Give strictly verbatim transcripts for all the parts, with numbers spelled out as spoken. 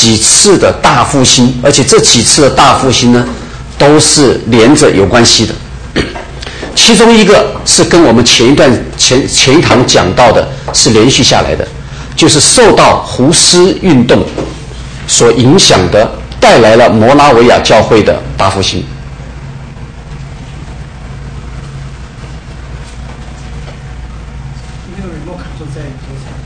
几次的大复兴，而且这几次的大复兴呢，都是连着有关系的。其中一个是跟我们前一段前前一堂讲到的是连续下来的，就是受到胡斯运动所影响的，带来了摩拉维亚教会的大复兴。 没有人莫卡就在桌上。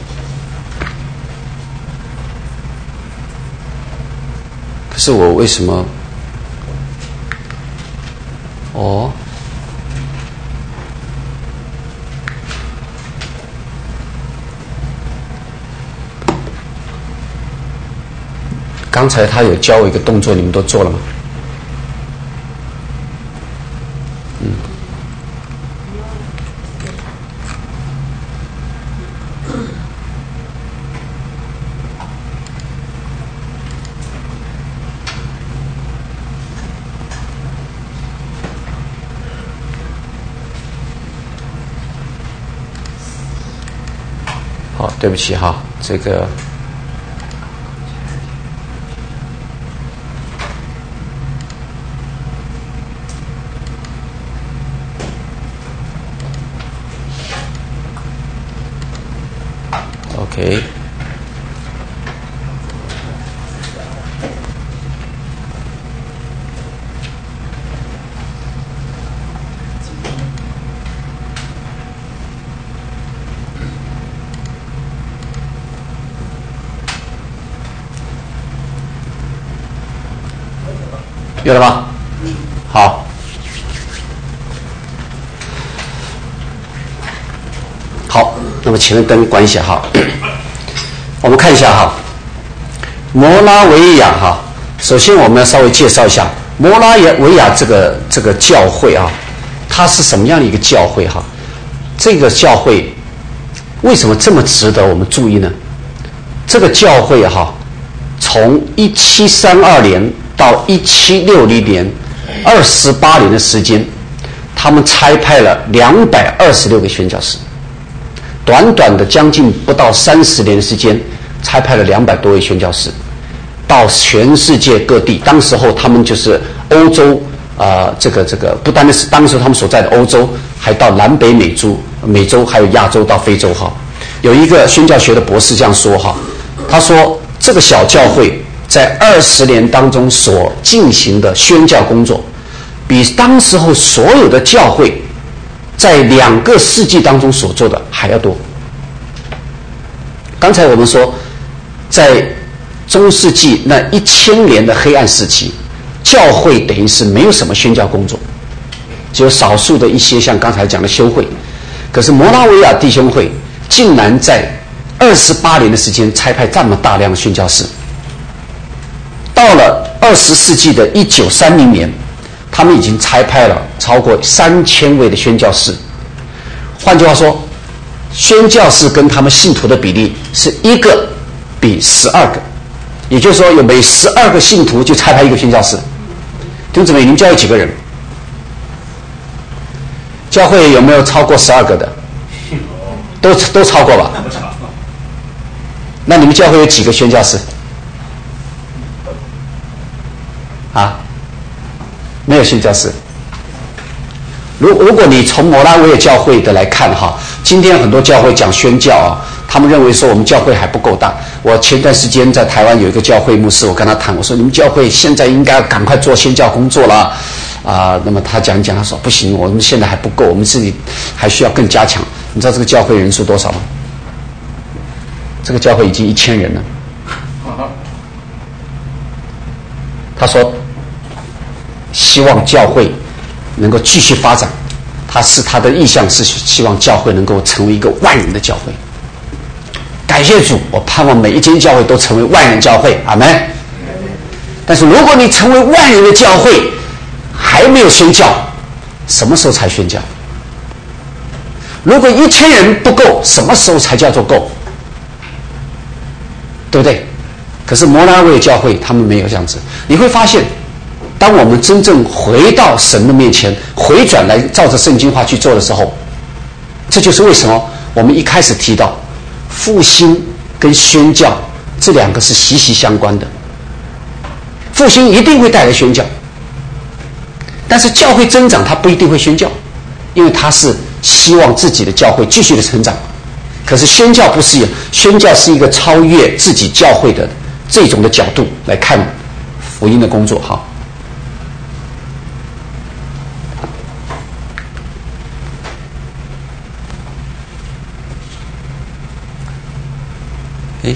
可是我为什么？哦。刚才他有教我一个动作，你们都做了吗？嗯。好，对不起哈，这个。OK， 有了吗？好，好，那么前面灯关一下哈。我们看一下哈，摩拉维亚哈，首先我们要稍微介绍一下摩拉维亚这个这个教会啊，它是什么样的一个教会哈？这个教会为什么这么值得我们注意呢？这个教会哈，从一七三二年到一七六零年，二十八年的时间，他们差派了两百二十六个宣教士。短短的将近不到三十年的时间，差派了两百多位宣教士到全世界各地。当时候他们就是欧洲啊、呃，这个这个不单单是当时他们所在的欧洲，还到南北美洲、美洲还有亚洲到非洲哈。有一个宣教学的博士这样说哈，他说这个小教会在二十年当中所进行的宣教工作，比当时候所有的教会在两个世纪当中所做的还要多。刚才我们说，在中世纪那一千年的黑暗时期，教会等于是没有什么宣教工作，只有少数的一些像刚才讲的修会。可是摩拉维亚弟兄会竟然在二十八年的时间差派这么大量的宣教士。到了二十世纪的一九三零年，他们已经差派了超过三千位的宣教士。换句话说，宣教士跟他们信徒的比例是一个比十二个，也就是说，有每十二个信徒就差派一个宣教士。弟兄姊妹，你们教会几个人？教会有没有超过十二个的？都都超过吧？那你们教会有几个宣教士？啊？没有宣教士。如如果你从摩拉维亚教会的来看哈，今天很多教会讲宣教啊，他们认为说我们教会还不够大。我前段时间在台湾有一个教会牧师，我跟他谈，我说你们教会现在应该赶快做宣教工作了啊、呃。那么他讲一讲，他说不行，我们现在还不够，我们自己还需要更加强。你知道这个教会人数多少吗？这个教会已经一千人了。他说希望教会能够继续发展，他是他的意向是希望教会能够成为一个万人的教会。感谢主，我盼望每一间教会都成为万人教会，阿们。但是如果你成为万人的教会还没有宣教，什么时候才宣教？如果一千人不够，什么时候才叫做够？对不对？可是摩拉维亚教会他们没有这样子。你会发现，当我们真正回到神的面前，回转来照着圣经话去做的时候，这就是为什么我们一开始提到复兴跟宣教这两个是息息相关的。复兴一定会带来宣教，但是教会增长它不一定会宣教，因为它是希望自己的教会继续的成长。可是宣教不是，宣教是一个超越自己教会的这种的角度来看福音的工作。好，哎，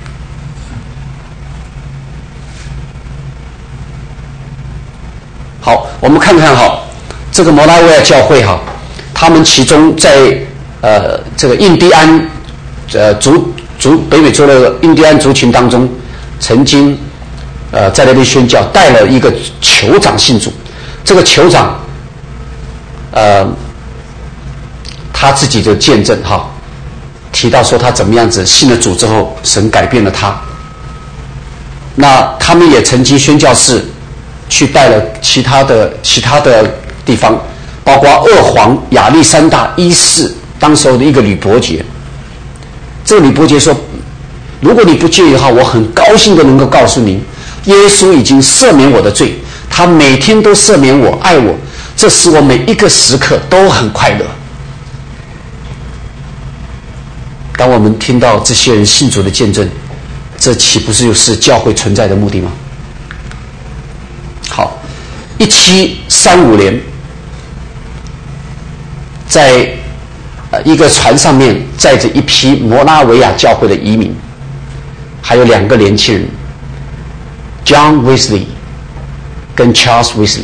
好，我们看看哈，这个摩拉维亚教会哈，他们其中在呃这个印第安呃族族北美洲的印第安族群当中，曾经呃在那边宣教，带了一个酋长信主。这个酋长呃他自己的见证哈，提到说他怎么样子信了主之后，神改变了他。那他们也曾经宣教士去带了其他的其他的地方，包括二皇亚历山大一世当时候的一个吕伯爵。这个吕伯爵说，如果你不介意的话，我很高兴的能够告诉您，耶稣已经赦免我的罪，他每天都赦免我，爱我，这使我每一个时刻都很快乐。当我们听到这些人信主的见证，这岂不是就是教会存在的目的吗？好，一七三五年，在呃一个船上面载着一批摩拉维亚教会的移民，还有两个年轻人 ，John Wesley 跟 Charles Wesley，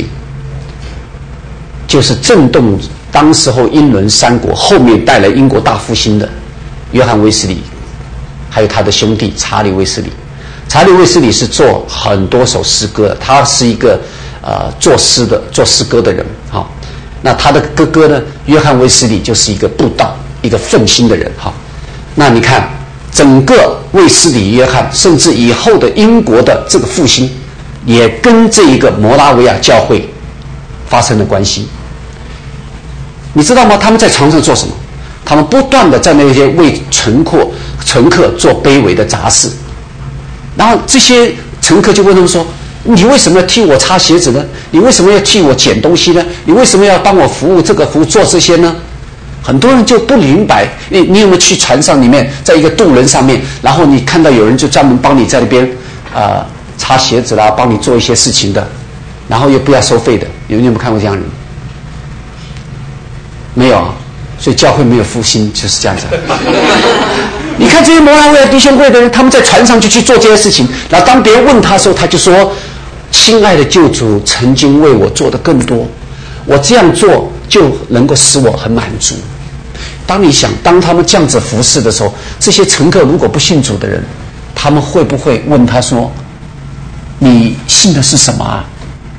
就是震动当时候英伦三国，后面带来英国大复兴的约翰卫斯理，还有他的兄弟查理卫斯理。查理卫斯理是做很多首诗歌的，他是一个呃作诗的做诗歌的人。好，那他的哥哥呢，约翰卫斯理就是一个布道、一个奋心的人。好，那你看整个卫斯理约翰，甚至以后的英国的这个复兴，也跟这一个摩拉维亚教会发生了关系。你知道吗？他们在床上做什么？他们不断的在那些为乘客乘客做卑微的杂事，然后这些乘客就问他们说：“你为什么要替我擦鞋子呢？你为什么要替我捡东西呢？你为什么要帮我服务这个服务做这些呢？”很多人就不明白。你你有没有去船上里面，在一个渡轮上面，然后你看到有人就专门帮你在那边啊、呃、擦鞋子啦，帮你做一些事情的，然后又不要收费的？有你有没有看过这样的人？没有啊。所以教会没有复兴就是这样子。你看这些摩拉维亚弟兄会的人，他们在船上就去做这些事情，然后当别人问他的时候，他就说：“亲爱的救主曾经为我做的更多，我这样做就能够使我很满足。”当你想，当他们这样子服侍的时候，这些乘客如果不信主的人，他们会不会问他说：“你信的是什么啊？”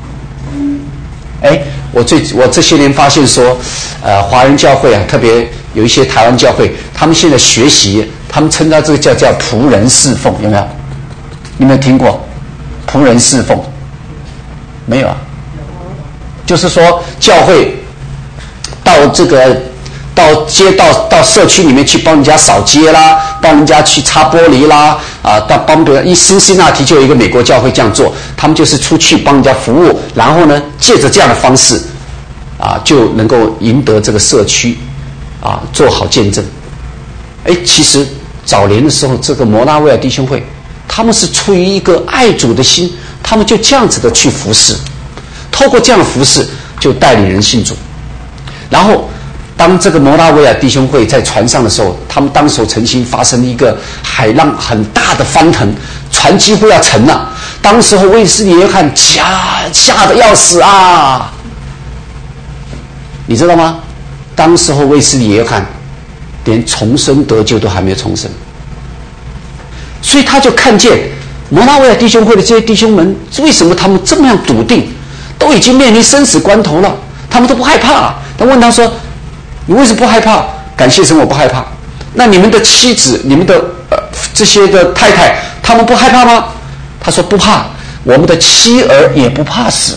哎，我最我这些年发现说，呃，华人教会啊，特别有一些台湾教会，他们现在学习，他们称到这个叫叫仆人侍奉，有没有？你有没有听过仆人侍奉？没有啊。就是说，教会到这个到街道到社区里面去帮人家扫街啦，帮人家去擦玻璃啦，啊，到帮别人。一辛辛那提就有一个美国教会这样做，他们就是出去帮人家服务，然后呢，借着这样的方式，啊，就能够赢得这个社区，啊，做好见证。哎，其实早年的时候，这个摩拉维亚弟兄会，他们是出于一个爱主的心，他们就这样子的去服侍，透过这样的服侍，就带领人信主，然后。当这个摩拉维亚弟兄会在船上的时候，他们当时曾经发生一个海浪很大的翻腾，船几乎要沉了。当时候卫斯理约翰吓吓得要死啊！你知道吗？当时候卫斯理约翰连重生得救都还没有重生，所以他就看见摩拉维亚弟兄会的这些弟兄们，为什么他们这么样笃定，都已经面临生死关头了，他们都不害怕啊。他问他说：“你为什么不害怕？”感谢神，我不害怕。那你们的妻子、你们的呃这些的太太，他们不害怕吗？他说不怕，我们的妻儿也不怕死。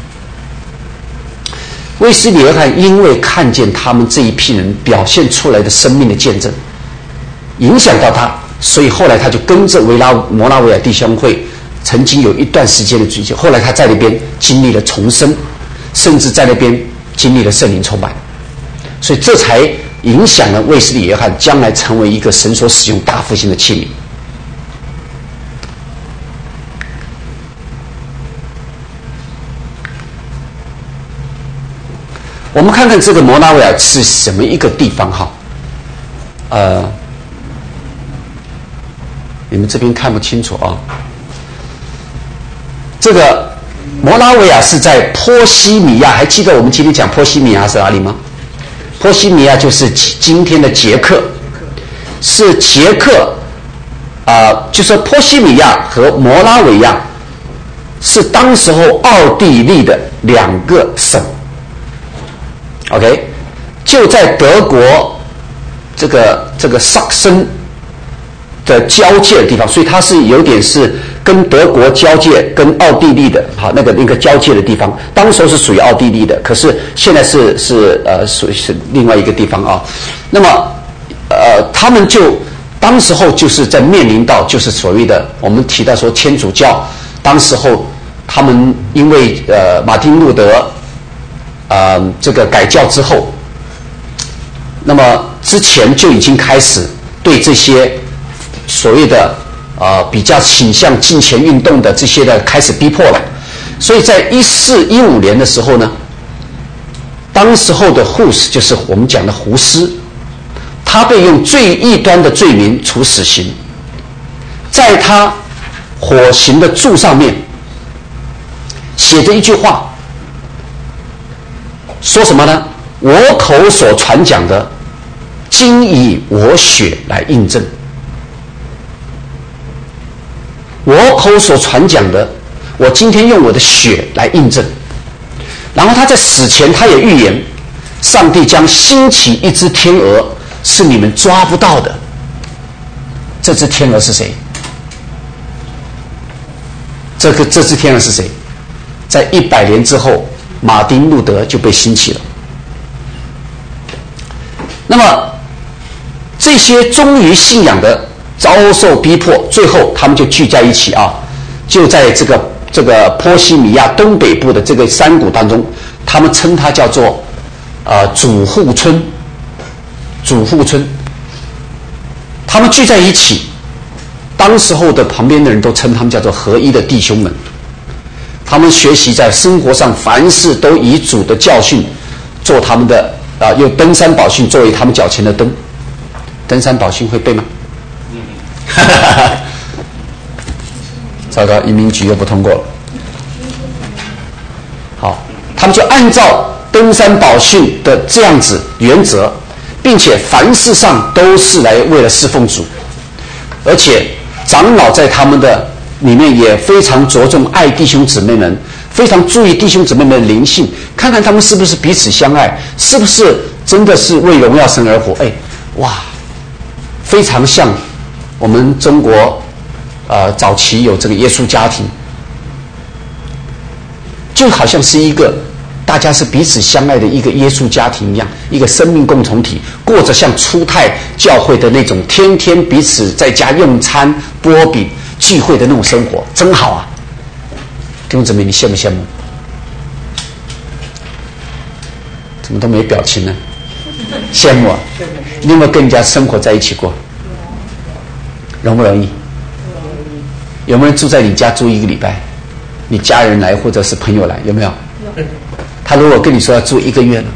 卫斯理约翰因为看见他们这一批人表现出来的生命的见证，影响到他， 所以后来他就跟着维拉摩拉维亚弟兄会，曾经有一段时间的追求。后来他在那边经历了重生，甚至在那边经历了圣灵充满，所以这才影响了卫斯理约翰将来成为一个神所使用大复兴的器皿。我们看看这个摩拉维亚是什么一个地方哈？呃，你们这边看不清楚啊。这个摩拉维亚是在波西米亚，还记得我们今天讲波西米亚是哪里吗？波西米亚就是今天的捷克，是捷克啊、呃，就是波西米亚和摩拉维亚是当时候奥地利的两个省。OK， 就在德国这个这个萨克森的交界的地方，所以它是有点是跟德国交界，跟奥地利的哈那个那个交界的地方。当时候是属于奥地利的，可是现在是是呃属于是另外一个地方啊。那么呃，他们就当时候就是在面临到就是所谓的我们提到说天主教，当时候他们因为呃马丁路德。呃，这个改教之后，那么之前就已经开始对这些所谓的呃比较倾向敬虔运动的这些的开始逼迫了。所以在一四一五年的时候呢，当时候的胡斯就是我们讲的胡斯，他被用最异端的罪名处死刑，在他火刑的柱上面写着一句话。说什么呢？我口所传讲的，今以我血来印证。我口所传讲的，我今天用我的血来印证。然后他在死前，他也预言，上帝将兴起一只天鹅，是你们抓不到的。这只天鹅是谁？这个这只天鹅是谁？在一百年之后。马丁路德就被兴起了。那么这些忠于信仰的遭受逼迫，最后他们就聚在一起啊，就在这个这个波西米亚东北部的这个山谷当中，他们称它叫做呃主户村。主户村，他们聚在一起，当时候的旁边的人都称他们叫做合一的弟兄们。他们学习在生活上凡事都以主的教训做他们的啊，用登山宝训作为他们脚前的灯。登山宝训会背吗？嗯。糟糕，移民局又不通过了。好，他们就按照登山宝训的这样子原则，并且凡事上都是来为了侍奉主，而且长老在他们的里面也非常着重爱弟兄姊妹们，非常注意弟兄姊妹们的灵性，看看他们是不是彼此相爱，是不是真的是为荣耀神而活。哎，哇，非常像我们中国呃早期有这个耶稣家庭，就好像是一个大家是彼此相爱的一个耶稣家庭一样，一个生命共同体，过着像初代教会的那种天天彼此在家用餐擘饼聚会的那种生活，真好啊！弟兄姊妹，你羡不羡慕？怎么都没表情呢？羡慕啊！你有没有跟人家生活在一起过？容不容易？有没有人住在你家住一个礼拜？你家人来或者是朋友来，有没有？他如果跟你说要住一个月呢？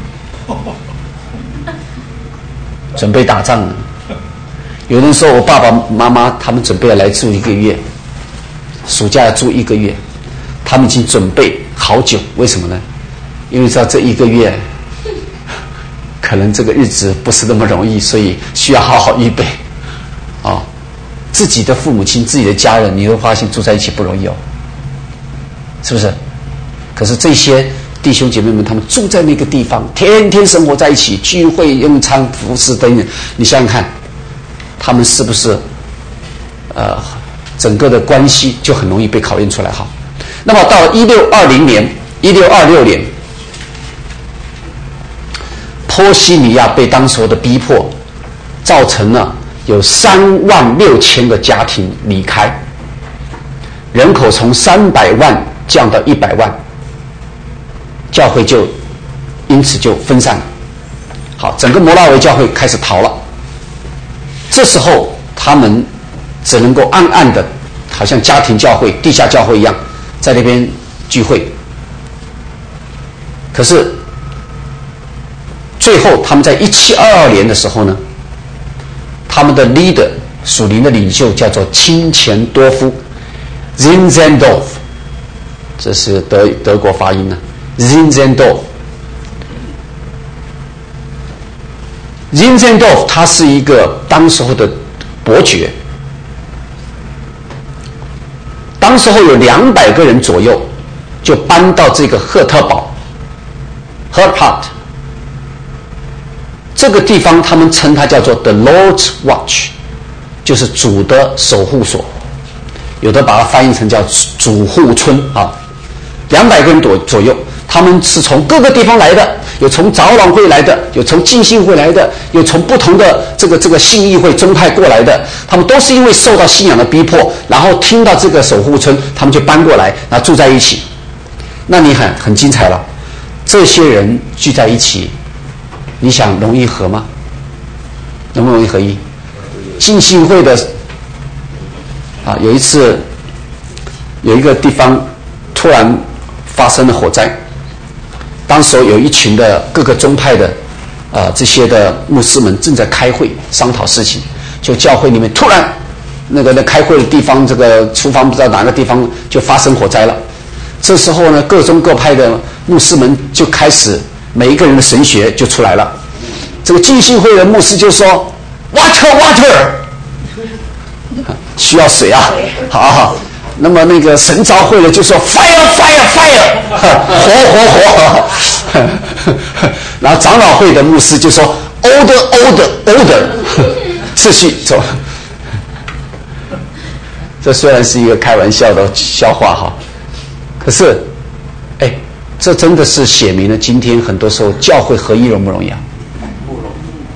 准备打仗了。有人说我爸爸妈妈他们准备要来住一个月，暑假要住一个月，他们已经准备好久。为什么呢？因为知道这一个月可能这个日子不是那么容易，所以需要好好预备。哦，自己的父母亲、自己的家人，你会发现住在一起不容易哦，是不是？可是这些弟兄姐妹们，他们住在那个地方，天天生活在一起，聚会、用餐、服侍等等，你想想看。他们是不是呃整个的关系就很容易被考验出来？好，那么到了一六二零年、一六二六年，波西米亚被当时的逼迫，造成了有三万六千个家庭离开，人口从三百万降到一百万，教会就因此就分散了。好，整个摩拉维教会开始逃了。这时候他们只能够暗暗的，好像家庭教会、地下教会一样，在那边聚会。可是最后他们在一七二二年的时候呢，他们的 leader 属灵的领袖叫做钦钱多夫 Zinzendorf， 这是德德国发音呢 Zinzendorf。Zinzendorf 他是一个当时候的伯爵，当时候有两百个人左右就搬到这个赫特堡 Hertford 这个地方，他们称它叫做 The Lord's Watch， 就是主的守护所，有的把它翻译成叫主护村啊。两百个人左左右，他们是从各个地方来的，有从长老会来的，有从浸信会来的，有从不同的这个这个信义会宗派过来的，他们都是因为受到信仰的逼迫，然后听到这个守护村，他们就搬过来，然后住在一起。那你很很精彩了，这些人聚在一起，你想容易合吗？容不容易合一？浸信会的啊，有一次有一个地方突然发生了火灾，当时有一群的各个宗派的啊、呃、这些的牧师们正在开会商讨事情，就教会里面突然那个那开会的地方，这个厨房不知道哪个地方就发生火灾了。这时候呢，各宗各派的牧师们就开始每一个人的神学就出来了。这个浸信会的牧师就说 water water 需要水啊，好好。那么那个神召会的就说 fire fire fire 火火火，然后长老会的牧师就说 order order order 秩序走。这虽然是一个开玩笑的笑话哈，可是哎，这真的是写明了今天很多时候教会合一容不容易啊？不容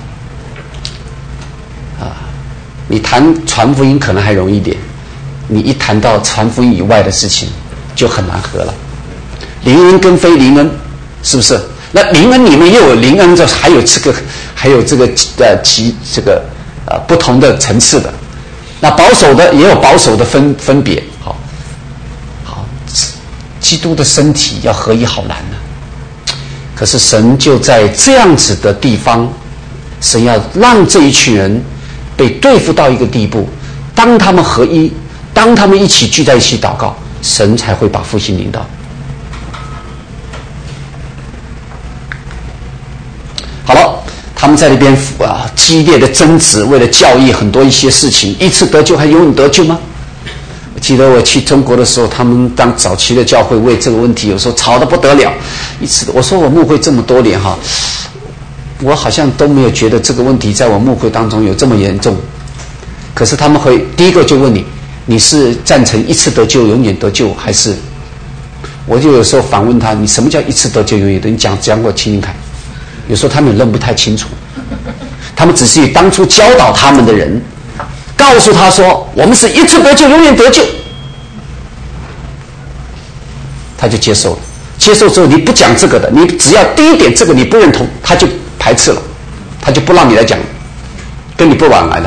易啊！你谈传福音可能还容易一点，你一谈到传福音以外的事情就很难合了。灵恩跟非灵恩是不是？那灵恩里面又有灵恩，这还有这个还有这个呃其这个呃不同的层次的。那保守的也有保守的分分别。好，好，基督的身体要合一好难呢、啊。可是神就在这样子的地方，神要让这一群人被对付到一个地步，当他们合一，当他们一起聚在一起祷告，神才会把复兴领导。好了，他们在那边啊激烈的争执，为了教义很多一些事情，一次得救还永远得救吗？我记得我去中国的时候，他们当早期的教会为这个问题有时候吵得不得了。一次，我说我牧会这么多年哈，我好像都没有觉得这个问题在我牧会当中有这么严重。可是他们会第一个就问你，你是赞成一次得救永远得救，还是？我就有时候反问他，你什么叫一次得救永远得救？你讲讲给我听听看。有时候他们也认不太清楚，他们只是以当初教导他们的人告诉他说我们是一次得救永远得救，他就接受了。接受之后你不讲这个的，你只要第一点这个你不认同，他就排斥了，他就不让你来讲，跟你不往来了。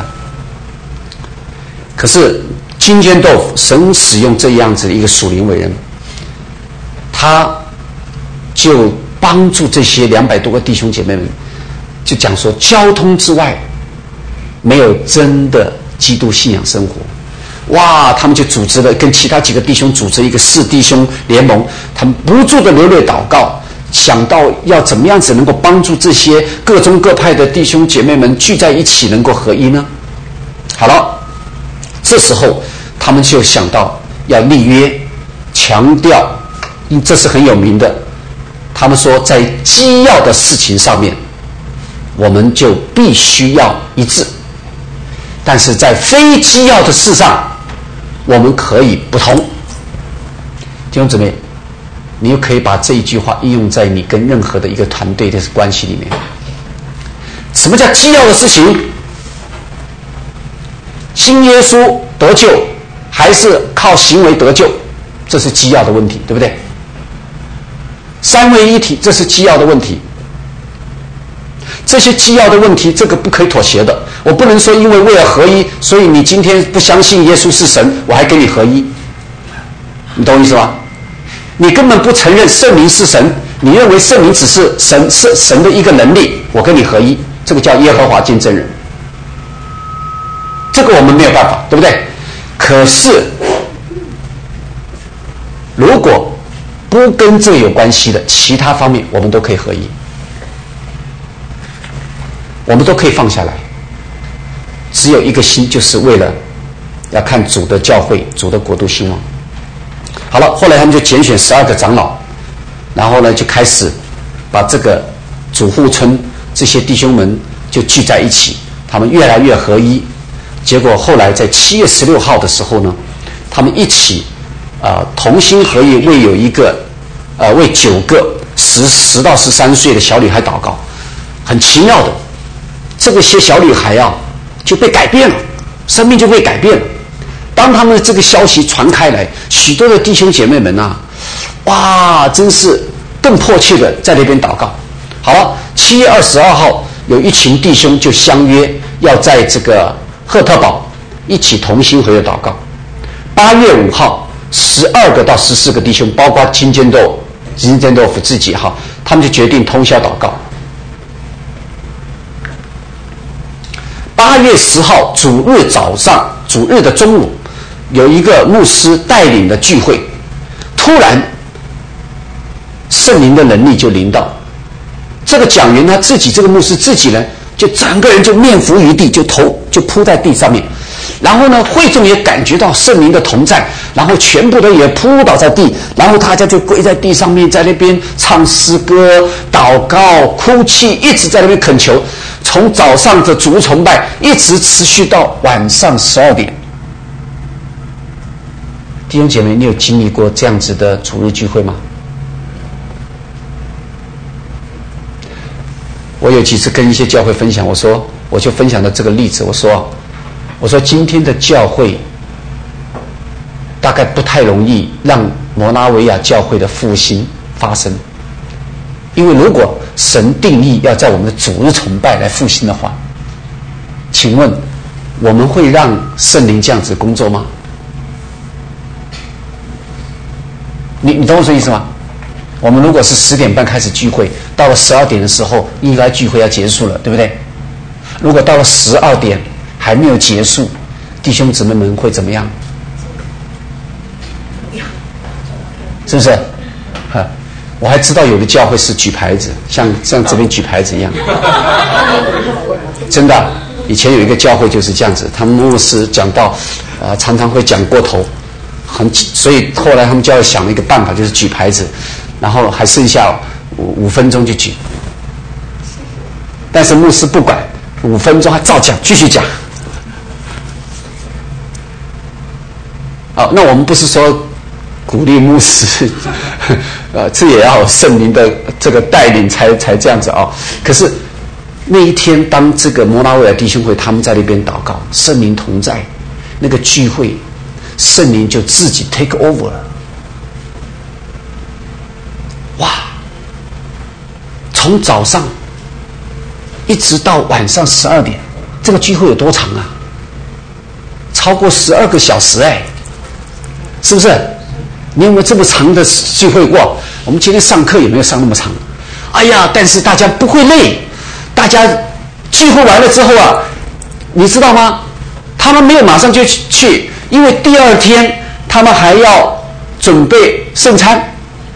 可是金坚豆腐神使用这样子的一个属灵伟人，他就帮助这些两百多个弟兄姐妹们，就讲说交通之外没有真的基督信仰生活。哇，他们就组织了跟其他几个弟兄组织一个四弟兄联盟，他们不住的流泪祷告，想到要怎么样子能够帮助这些各宗各派的弟兄姐妹们聚在一起能够合一呢？好了，这时候他们就想到要立约，强调这是很有名的，他们说在基要的事情上面我们就必须要一致，但是在非基要的事上我们可以不同。弟兄姊妹，你又可以把这一句话应用在你跟任何的一个团队的关系里面。什么叫基要的事情？ 信耶稣得救，还是靠行为得救？这是基要的问题，对不对？三位一体，这是基要的问题。这些基要的问题，这个不可以妥协的。我不能说因为为了合一，所以你今天不相信耶稣是神，我还跟你合一。你懂我意思吗？你根本不承认圣灵是神，你认为圣灵只是神是神的一个能力，我跟你合一，这个叫耶和华见证人。这个我们没有办法，对不对？可是如果不跟这有关系的其他方面，我们都可以合一，我们都可以放下来，只有一个心，就是为了要看主的教会，主的国度兴旺。好了，后来他们就拣选十二个长老，然后呢就开始把这个主户村这些弟兄们就聚在一起，他们越来越合一。结果后来在七月十六号的时候呢，他们一起啊、呃、同心合意，为有一个呃为九个十十到十三岁的小女孩祷告。很奇妙的，这个些小女孩啊就被改变了，生命就被改变了。当他们的这个消息传开来，许多的弟兄姐妹们啊，哇，真是更迫切的在那边祷告。好了，七月二十二号，有一群弟兄就相约要在这个赫特堡一起同心合意祷告。八月五号，十二个到十四个弟兄，包括金坚豆、金坚豆腐自己哈，他们就决定通宵祷告。八月十号，主日早上，主日的中午，有一个牧师带领的聚会，突然圣灵的能力就临到这个讲员，他自己这个牧师自己呢，就整个人就面伏于地，就头就扑在地上面，然后呢会众也感觉到圣灵的同在，然后全部都也扑倒在地，然后大家就跪在地上面，在那边唱诗歌、祷告、哭泣，一直在那边恳求，从早上的主崇拜一直持续到晚上十二点。弟兄姐妹，你有经历过这样子的主日聚会吗？我有几次跟一些教会分享，我说我就分享了这个例子，我说我说今天的教会大概不太容易让摩拉维亚教会的复兴发生，因为如果神定义要在我们的主日崇拜来复兴的话，请问我们会让圣灵这样子工作吗？你你懂我这意思吗？我们如果是十点半开始聚会，到了十二点的时候，应该聚会要结束了，对不对？如果到了十二点还没有结束，弟兄姊妹们会怎么样？是不是？哈，我还知道有的教会是举牌子，像像这边举牌子一样。真的，以前有一个教会就是这样子，他们牧师讲到，啊、呃，常常会讲过头，很，所以后来他们教会想了一个办法，就是举牌子。然后还剩下五五分钟就举，但是牧师不管，五分钟还照讲，继续讲。好，那我们不是说鼓励牧师，呃，这也要圣灵的这个带领才才这样子啊、哦。可是那一天，当这个摩拉维亚弟兄会他们在那边祷告，圣灵同在，那个聚会，圣灵就自己 take over 了。哇！从早上一直到晚上十二点，这个聚会有多长啊？超过十二个小时哎，是不是？你有没有这么长的聚会过？我们今天上课有没有上那么长？哎呀，但是大家不会累，大家聚会完了之后啊，你知道吗？他们没有马上就去，因为第二天他们还要准备圣餐。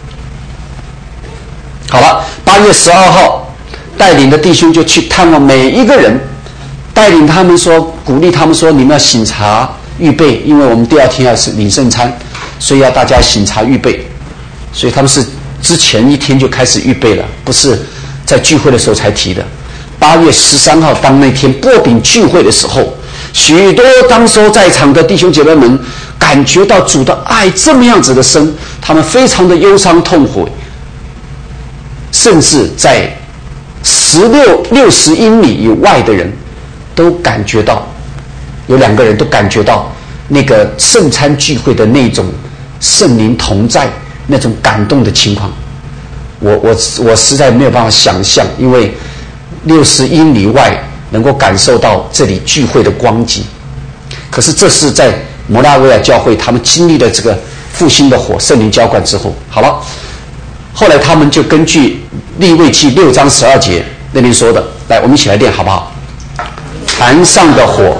好了，八月十二号，带领的弟兄就去探望每一个人，带领他们说，鼓励他们说，你们要醒茶预备，因为我们第二天要是领圣餐，所以要大家醒茶预备。所以他们是之前一天就开始预备了，不是在聚会的时候才提的。八月十三号，当那天擘饼聚会的时候，许多当时候在场的弟兄姐妹们感觉到主的爱这么样子的深，他们非常的忧伤痛悔。甚至在十六六十英里以外的人都感觉到有两个人都感觉到那个圣餐聚会的那种圣灵同在那种感动的情况，我我我实在没有办法想象，因为六十英里外能够感受到这里聚会的光景。可是这是在摩拉维亚教会他们经历了这个复兴的火圣灵浇灌之后，好了，后来他们就根据利未记六章十二节那边说的，来我们一起来念好不好？坛上的火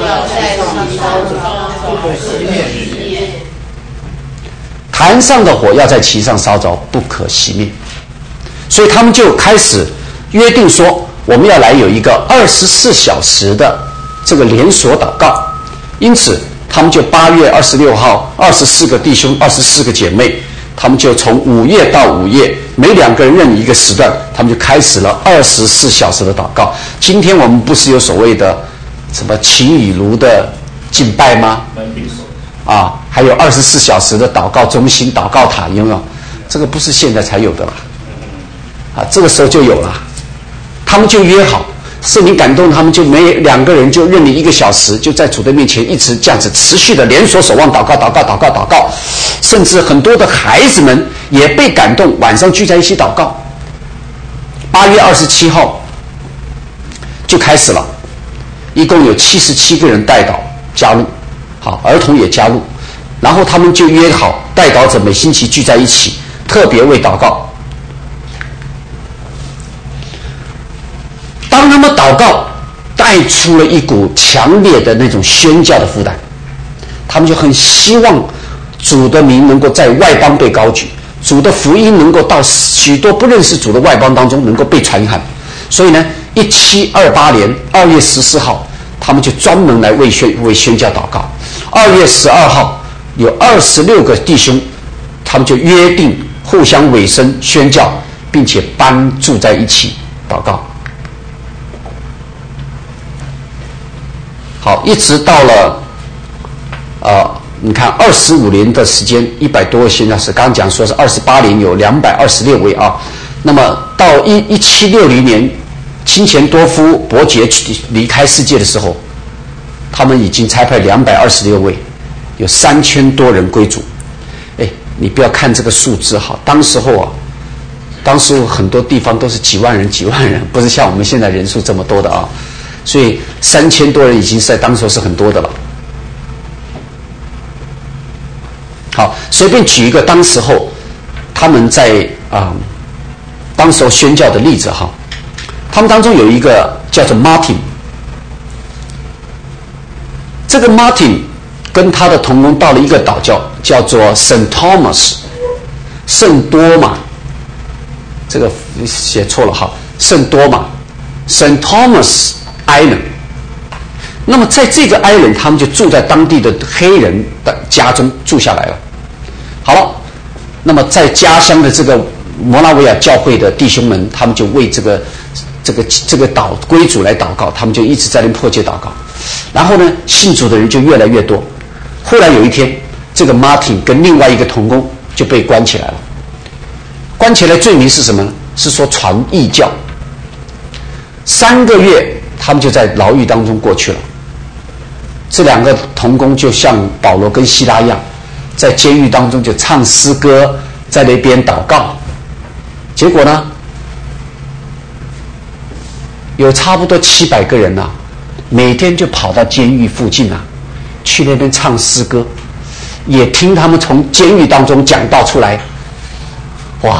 坛上的火要在其上烧着，不可熄灭。所以他们就开始约定说，我们要来有一个二十四小时的这个连锁祷告。因此他们就八月二十六号，二十四个弟兄，二十四个姐妹，他们就从午夜到午夜，每两个人任一个时段，他们就开始了二十四小时的祷告。今天我们不是有所谓的什么秦雨炉的敬拜吗？啊，还有二十四小时的祷告中心、祷告塔，有没有？这个不是现在才有的了，啊，这个时候就有了。他们就约好，圣灵感动他们，就每两个人就任你一个小时，就在主的面前一直这样子持续的连锁守望祷告、祷告、祷告、祷告，甚至很多的孩子们也被感动，晚上聚在一起祷告。八月二十七号就开始了，一共有七十七个人代祷加入。好，儿童也加入，然后他们就约好代祷者每星期聚在一起，特别为祷告。当他们祷告带出了一股强烈的那种宣教的负担，他们就很希望主的名能够在外邦被高举，主的福音能够到许多不认识主的外邦当中能够被传喊。所以呢，一七二八年二月十四号，他们就专门来为宣为宣教祷告。二月十二号，有二十六个弟兄，他们就约定互相委身宣教，并且搬住在一起祷告。好，一直到了，呃，你看二十五年的时间，一百多位宣教士，刚刚讲说是二十八年有两百二十六位啊。那么到一一七六零年，清前多夫伯爵离开世界的时候，他们已经差派两百二十六位，有三千多人归主。哎，你不要看这个数字哈，当时候啊，当时很多地方都是几万人、几万人，不是像我们现在人数这么多的啊。所以三千多人已经是在当时候是很多的了。好，随便举一个当时候他们在啊、呃，当时候宣教的例子哈。他们当中有一个叫做 Martin。这个 Martin 跟他的同工到了一个岛叫叫做 Saint Thomas， 圣多马，这个写错了哈，圣多马 Saint Thomas Island。那么在这个 island， 他们就住在当地的黑人的家中住下来了。好了，那么在家乡的这个摩拉维亚教会的弟兄们，他们就为这个这个这个岛归主来祷告，他们就一直在那迫切祷告。然后呢，信主的人就越来越多。后来有一天，这个 Martin 跟另外一个同工就被关起来了。关起来罪名是什么呢？是说传异教。三个月，他们就在牢狱当中过去了。这两个同工就像保罗跟希拉一样，在监狱当中就唱诗歌，在那边祷告。结果呢，有差不多七百个人呐、啊，每天就跑到监狱附近啊，去那边唱诗歌，也听他们从监狱当中讲道出来。哇，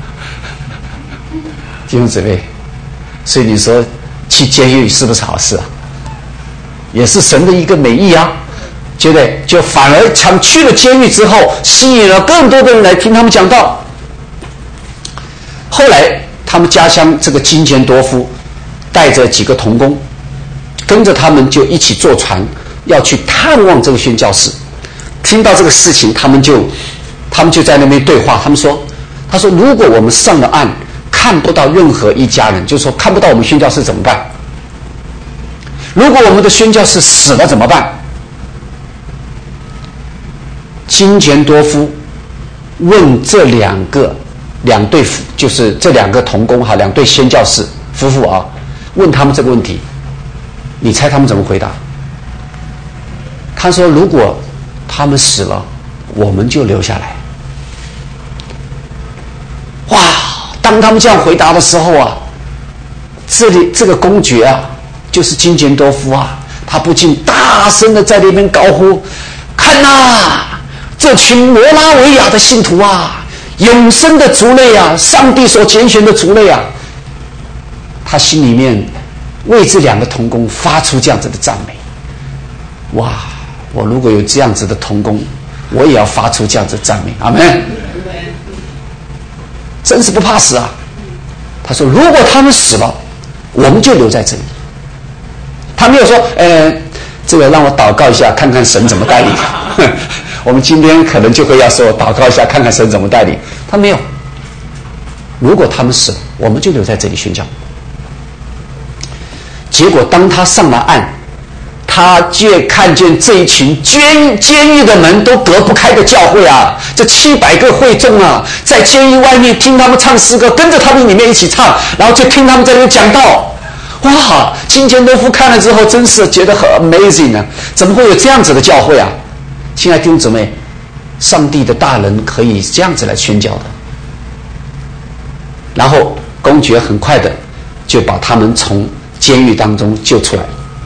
弟兄姊妹，所以你说去监狱是不是好事啊？也是神的一个美意啊，对不对？就反而他们去了监狱之后，吸引了更多的人来听他们讲道。后来他们家乡这个金钱多夫带着几个同工，跟着他们就一起坐船要去探望这个宣教士。听到这个事情，他们就他们就在那边对话。他们说：“他说如果我们上了岸看不到任何一家人，就是说看不到我们宣教士怎么办？如果我们的宣教士死了怎么办？”金钱多夫问这两个两对就是这两个同工哈，两对宣教士夫妇啊，问他们这个问题，你猜他们怎么回答？ 他说如果他们死了，我们就留下来。哇！当他们这样回答的时候啊，这里这个公爵啊，就是金钱多夫啊，他不禁大声的在那边高呼：看呐，这群摩拉维亚的信徒啊，永生的族类啊，上帝所拣选的族类啊。他心里面为这两个同工发出这样子的赞美。哇！我如果有这样子的同工，我也要发出这样子的赞美。阿们。真是不怕死啊！他说：“如果他们死了，我们就留在这里。”他没有说：“呃，这个让我祷告一下，看看神怎么带领。”我们今天可能就会要说：“祷告一下，看看神怎么带领。”他没有。如果他们死了，我们就留在这里宣教。结果，当他上了岸，他就看见这一群监监狱的门都隔不开的教会啊，这七百个会众啊，在监狱外面听他们唱诗歌，跟着他们里面一起唱，然后就听他们在那边讲道。哇！金钱多夫看了之后，真是觉得很 amazing 啊！怎么会有这样子的教会啊？亲爱的弟兄姊妹，上帝的大人可以这样子来宣教的。然后公爵很快的就把他们从监狱当中救出来。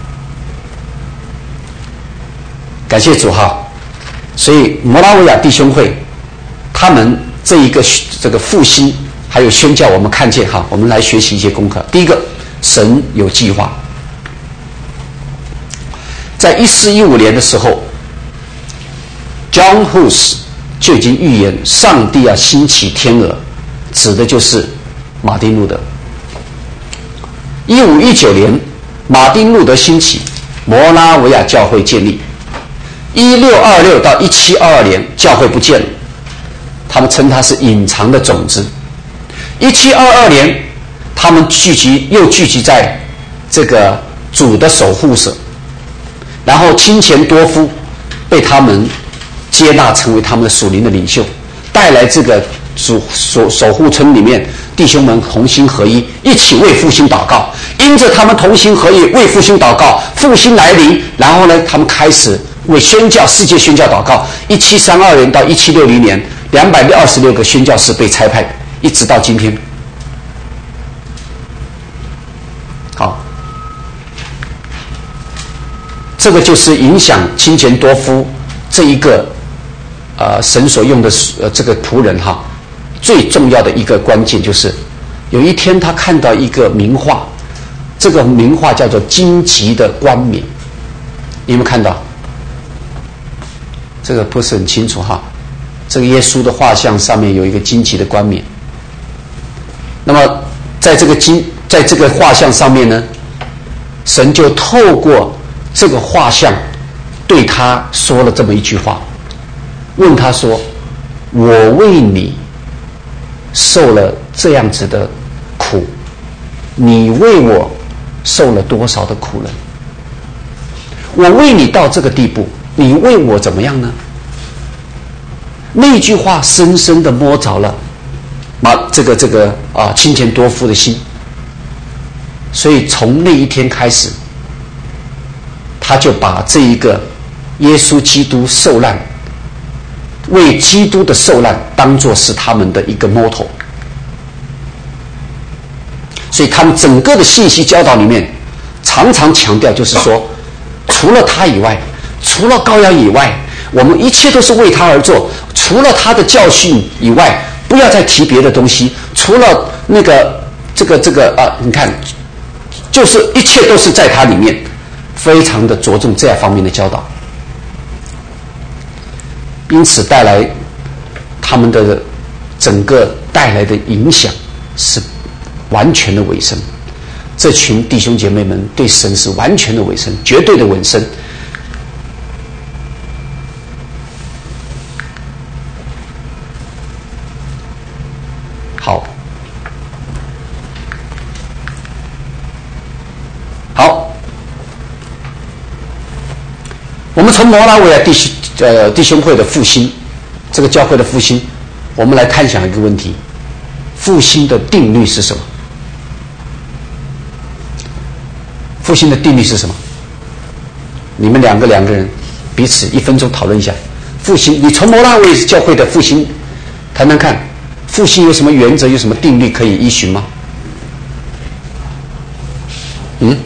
感谢主哈！所以摩拉维亚弟兄会，他们这一个这个复兴还有宣教，我们看见哈，我们来学习一些功课。第一个，神有计划。在一四一五年的时候 ，John Hus 就已经预言上帝要兴起天鹅，指的就是马丁路德。一五一九年，马丁路德兴起，摩拉维亚教会建立。一六二六到一七二二年，教会不见了，他们称它是隐藏的种子。一七二二年，他们聚集又聚集在这个主的守护者，然后金钱多夫被他们接纳成为他们的属灵的领袖，带来这个主守守护村里面弟兄们同心合一，一起为复兴祷告。因着他们同心合一为复兴祷告，复兴来临，然后呢，他们开始为宣教世界宣教祷告。一七三二年到一七六零年，两百二十六个宣教士被差派，一直到今天。好，这个就是影响金钱多夫这一个呃神所用的呃这个仆人哈，最重要的一个关键就是，有一天他看到一个名画，这个名画叫做《荆棘的冠冕》，你有没有看到？这个不是很清楚哈。这个耶稣的画像上面有一个荆棘的冠冕。那么在这个荆在这个画像上面呢，神就透过这个画像对他说了这么一句话，问他说：“我为你受了这样子的苦，你为我受了多少的苦呢？我为你到这个地步，你为我怎么样呢？”那句话深深的摸着了马这个这个啊金钱多夫的心，所以从那一天开始，他就把这一个耶稣基督受难，为基督的受难当作是他们的一个 motto。所以他们整个的信息教导里面，常常强调就是说，除了他以外，除了羔羊以外，我们一切都是为他而做。除了他的教训以外，不要再提别的东西。除了那个这个这个啊，你看，就是一切都是在他里面，非常的着重这方面的教导。因此带来他们的整个带来的影响是完全的委身。这群弟兄姐妹们对神是完全的委身，绝对的委身。好，好，我们从摩拉维亚弟兄呃弟兄会的复兴，这个教会的复兴，我们来探想一个问题：复兴的定律是什么？复兴的定律是什么？你们两个两个人彼此一分钟讨论一下复兴。你从摩拉维教会的复兴谈谈看，复兴有什么原则，有什么定律可以依循吗？嗯？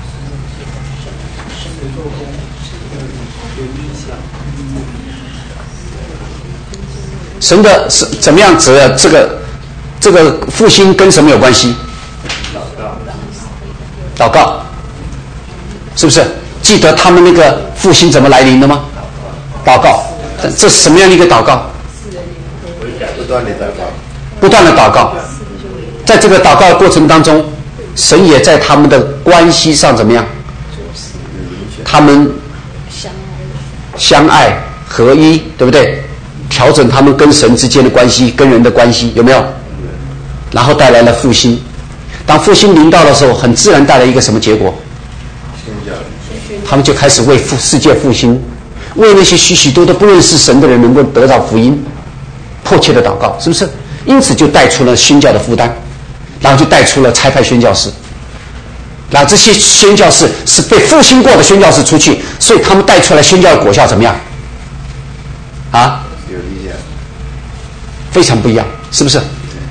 神的是怎么样子的？这个这个复兴跟什么有关系？祷告，是不是？记得他们那个复兴怎么来临的吗？祷告，这是什么样的一个祷告？ 不断的祷告， 不断的祷告，在这个祷告的过程当中，神也在他们的关系上怎么样？他们相爱合一，对不对？调整他们跟神之间的关系，跟人的关系，有没有？然后带来了复兴。当复兴临到的时候，很自然带来一个什么结果？他们就开始为世界复兴，为那些许许多多不认识神的人能够得到福音，迫切的祷告，是不是？因此就带出了宣教的负担，然后就带出了差派宣教士，然后这些宣教士是被复兴过的宣教士出去，所以他们带出来宣教的果效怎么样？啊？ 有理解， 非常不一样，是不是？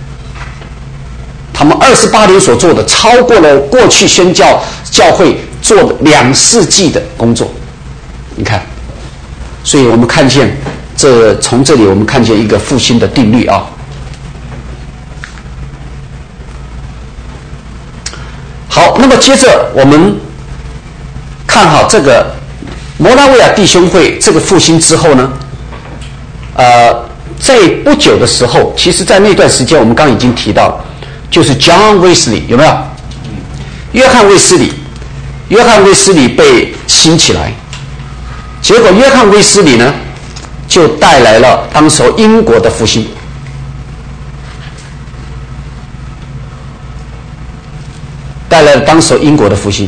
他们二十八年所做的，超过了过去宣教教会做两世纪的工作。你看，所以我们看见这从这里我们看见一个复兴的定律啊。好，那么接着我们看好这个摩拉维亚弟兄会这个复兴之后呢，呃，在不久的时候，其实在那段时间我们刚刚已经提到了，就是 John Wesley 有没有？约翰卫斯理，约翰卫斯理被兴起来，结果约翰卫斯理呢，就带来了当时候英国的复兴。带来了当时英国的复兴。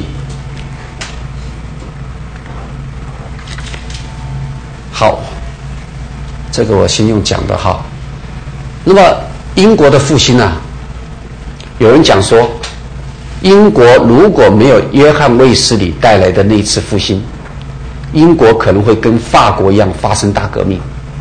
好，这个我先用讲的哈。那么英国的复兴啊，有人讲说，英国如果没有约翰卫斯理带来的那一次复兴，英国可能会跟法国一样发生大革命。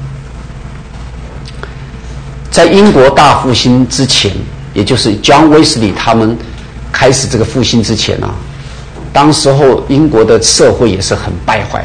在英国大复兴之前，也就是 John Wesley 他们开始这个复兴之前啊，当时候英国的社会也是很败坏，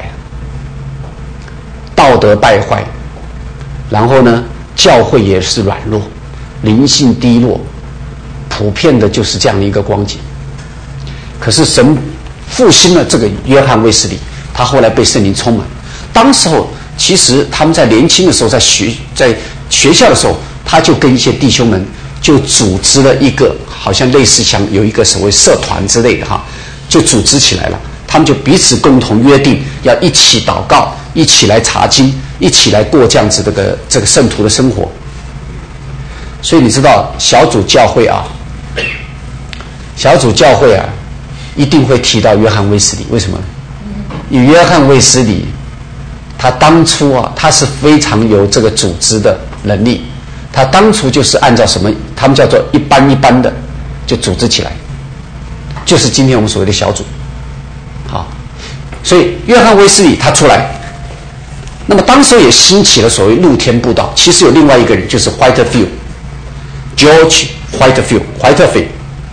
道德败坏，然后呢，教会也是软弱，灵性低落，普遍的就是这样的一个光景。可是神复兴了这个约翰卫斯理，他后来被圣灵充满。当时候其实他们在年轻的时候，在学在学校的时候，他就跟一些弟兄们就组织了一个好像类似像有一个所谓社团之类的哈，就组织起来了。他们就彼此共同约定要一起祷告，一起来查经，一起来过这样子这个这个圣徒的生活。所以你知道小组教会啊，小组教会啊，一定会提到约翰卫斯理。为什么？因为约翰卫斯理他当初啊，他是非常有这个组织的能力。他当初就是按照什么，他们叫做一般一般的就组织起来，就是今天我们所谓的小组。好，所以约翰卫斯理他出来，那么当时也兴起了所谓露天布道。其实有另外一个人，就是 Whitefield George Whitefield 怀特菲。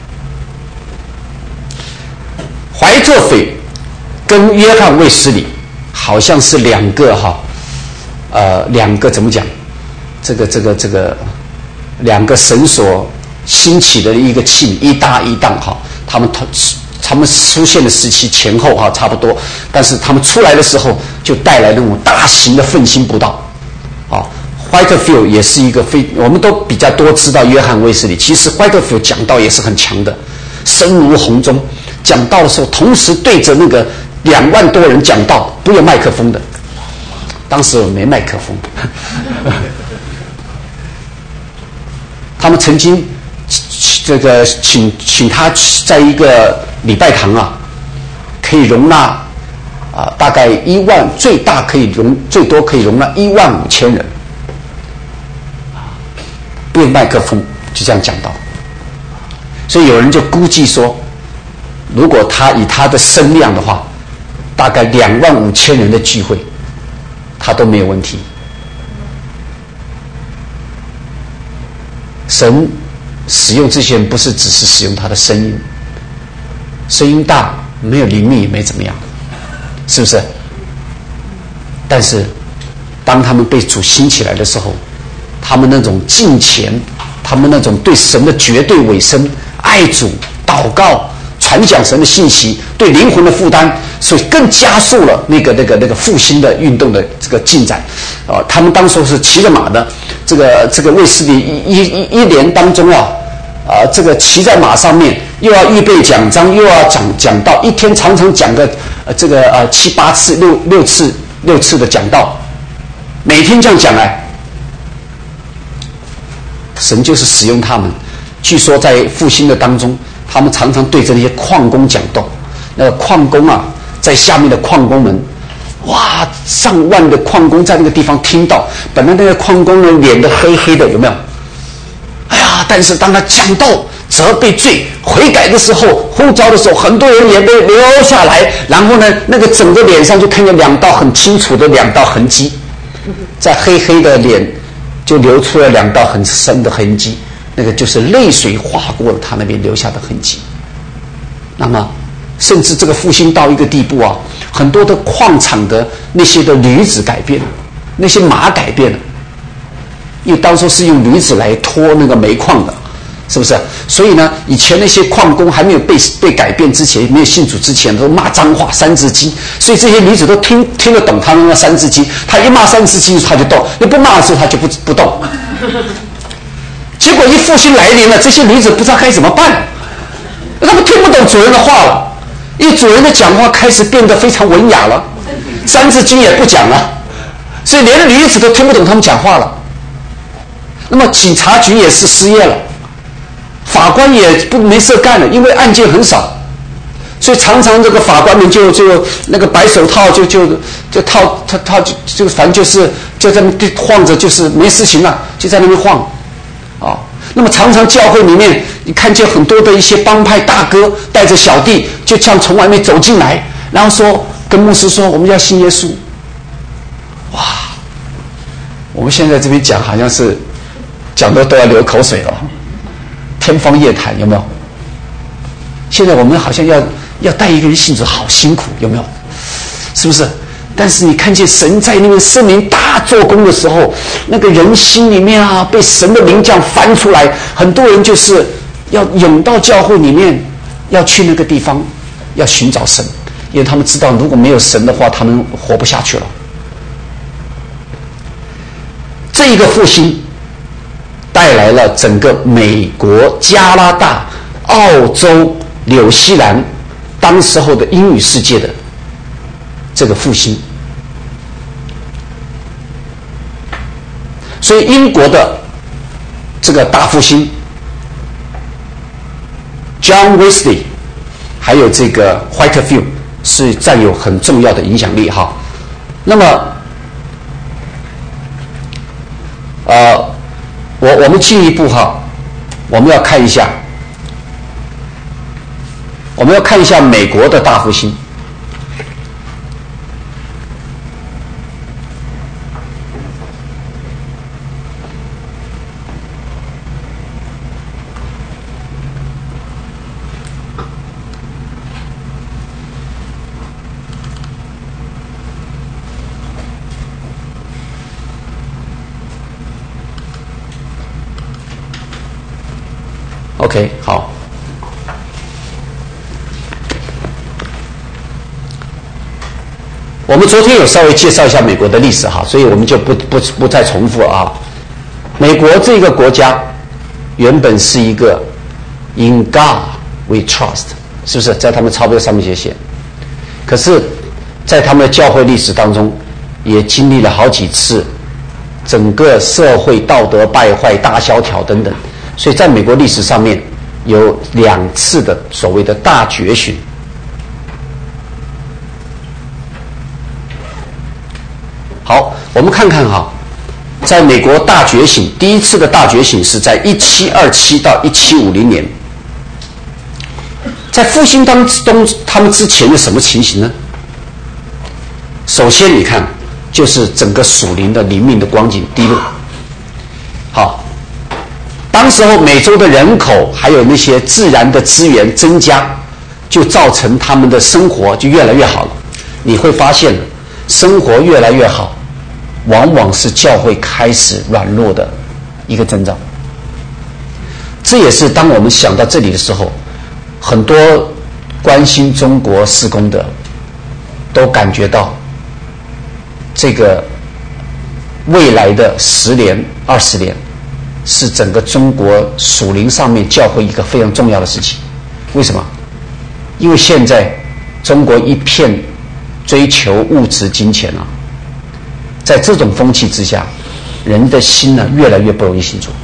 怀特菲跟约翰卫斯理好像是两个哈，呃，两个怎么讲？这个这个这个两个神所兴起的一个器皿，一搭一档哈，他们他们出现的时期前后哈差不多，但是他们出来的时候就带来那种大型的奋兴布道啊。Whitefield 也是一个非，我们都比较多知道约翰卫斯理，其实 Whitefield 讲道也是很强的，声如洪钟。讲道的时候，同时对着那个两万多人讲道，不用麦克风的。当时我没麦克风。他们曾经这个请请他在一个礼拜堂啊，可以容纳啊大概一万，最大可以容最多可以容纳一万五千人，不用麦克风就这样讲道。所以有人就估计说，如果他以他的声量的话，大概两万五千人的聚会他都没有问题。神使用这些人不是只是使用他的声音，声音大没有灵力也没怎么样，是不是？但是当他们被主兴起来的时候，他们那种敬虔，他们那种对神的绝对委身、爱主、祷告、传讲神的信息，对灵魂的负担，所以更加速了那个那个那个复兴的运动的这个进展。啊、呃，他们当时是骑着马的，这个这个卫斯理一一一年当中啊，啊、呃，这个骑在马上面，又要预备讲章，又要讲讲道，一天常常讲个呃这个呃七八次、六六次、六次的讲道，每天这样讲来。神就是使用他们。据说在复兴的当中，他们常常对着那些矿工讲道，那个矿工啊，在下面的矿工们，哇，上万的矿工在那个地方听到，本来那个矿工呢脸都黑黑的，有没有？哎呀，但是当他讲道、责备罪、悔改的时候，呼召的时候，很多人也被流下来，然后呢，那个整个脸上就看见两道很清楚的两道痕迹，在黑黑的脸就流出了两道很深的痕迹，那个就是泪水划过了他那边留下的痕迹。那么甚至这个复兴到一个地步啊，很多的矿场的那些的驴子改变了，那些马改变了，因为当初是用驴子来拖那个煤矿的，是不是？所以呢，以前那些矿工还没有被被改变之前，没有信主之前，都骂脏话三字经，所以这些驴子都听听得懂他们的三字经。他一骂三字经，他就动；你不骂的时候，他就不不动。结果一复兴来临了，这些驴子不知道该怎么办，他们听不懂主人的话了，因为主人的讲话开始变得非常文雅了，三字经也不讲了，所以连驴子都听不懂他们讲话了。那么警察局也是失业了，法官也不没事干了，因为案件很少，所以常常这个法官们就就那个白手套就就就套套套就就反正就是就在那边晃着，就是没事情了，就在那边晃，啊，那么常常教会里面你看见很多的一些帮派大哥带着小弟，就这样从外面走进来，然后说跟牧师说我们要信耶稣，哇，我们现在这边讲好像是讲的都要流口水了。天方夜谭，有没有？现在我们好像要要带一个人信主，好辛苦，有没有？是不是？但是你看见神在那个圣灵大做工的时候，那个人心里面啊，被神的灵这样翻出来，很多人就是要涌到教会里面，要去那个地方，要寻找神，因为他们知道如果没有神的话，他们活不下去了。这一个复兴带来了整个美国、加拿大、澳洲、纽西兰当时候的英语世界的这个复兴。所以英国的这个大复兴 John Wesley 还有这个 Whitefield 是占有很重要的影响力哈。那么呃我我们进一步哈，我们要看一下，我们要看一下美国的大复兴。OK， 好。我们昨天有稍微介绍一下美国的历史哈，所以我们就不不不再重复了啊。美国这个国家原本是一个 In God We Trust， 是不是？在他们钞票上面写写。可是，在他们的教会历史当中，也经历了好几次整个社会道德败坏、大萧条等等。所以在美国历史上面有两次的所谓的大觉醒。好，我们看看哈，在美国大觉醒，第一次的大觉醒是在一七二七到一七五零年。在复兴当中，他们之前有什么情形呢？首先，你看就是整个属灵的灵命的光景低落。好，当时候美洲的人口还有那些自然的资源增加，就造成他们的生活就越来越好了。你会发现，生活越来越好，往往是教会开始软弱的一个征兆。这也是当我们想到这里的时候，很多关心中国事工的都感觉到，这个未来的十年、二十年，是整个中国属灵上面教会一个非常重要的事情。为什么？因为现在中国一片追求物质金钱啊，在这种风气之下，人的心呢越来越不容易信主。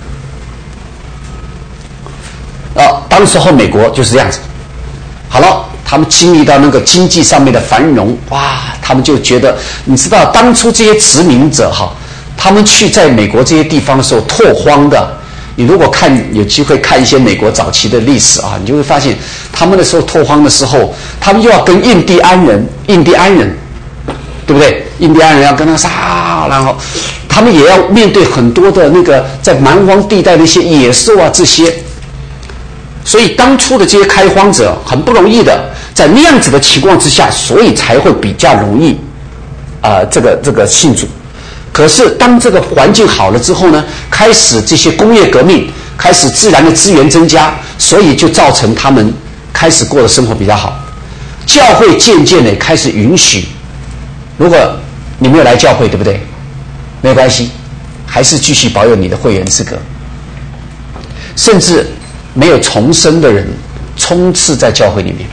啊，当时候美国就是这样子。好了，他们经历到那个经济上面的繁荣，哇，他们就觉得，你知道，当初这些殖民者哈，他们去在美国这些地方的时候拓荒的。你如果看有机会看一些美国早期的历史啊，你就会发现，他们那时候拓荒的时候，他们又要跟印第安人，印第安人，对不对？印第安人要跟他杀，然后他们也要面对很多的那个在蛮荒地带的一些野兽啊这些。所以当初的这些开荒者很不容易的，在那样子的情况之下，所以才会比较容易，啊、呃，这个这个信主。可是当这个环境好了之后呢，开始这些工业革命，开始自然的资源增加，所以就造成他们开始过的生活比较好。教会渐渐的开始允许，如果你没有来教会，对不对？没有关系，还是继续保有你的会员资格，甚至没有重生的人充斥在教会里面。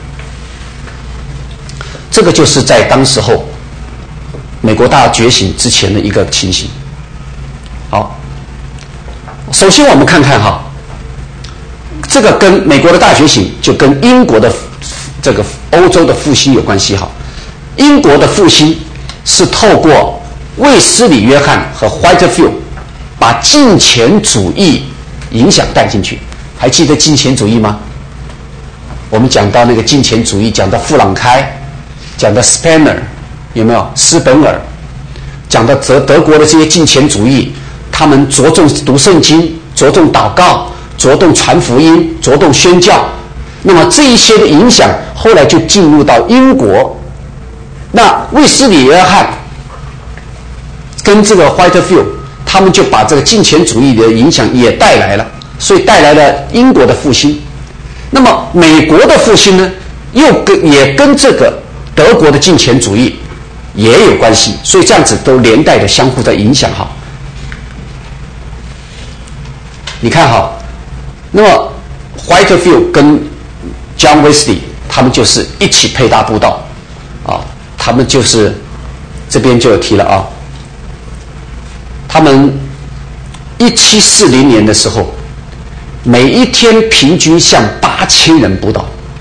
这个就是在当时候美国大觉醒之前的一个情形。好，首先我们看看哈，这个跟美国的大觉醒就跟英国的这个欧洲的复兴有关系哈。英国的复兴是透过卫斯理约翰和 Whitefield 把金钱主义影响带进去。还记得金钱主义吗？我们讲到那个金钱主义，讲到富朗开，讲到 Spener， 有没有？斯本尔，讲到德德国的这些金钱主义，他们着重读圣经，着重祷告，着重传福音，着重宣教。那么这一些的影响，后来就进入到英国。那卫斯理约翰跟这个 Whitefield， 他们就把这个金钱主义的影响也带来了。所以带来了英国的复兴。那么美国的复兴呢，又跟也跟这个德国的金钱主义也有关系，所以这样子都连带的相互在影响哈。你看哈，那么 Whitefield 跟 John Wesley 他们就是一起配搭布道啊，他们就是这边就有提了啊，他们一七四零年的时候，每一天平均向八千人布道。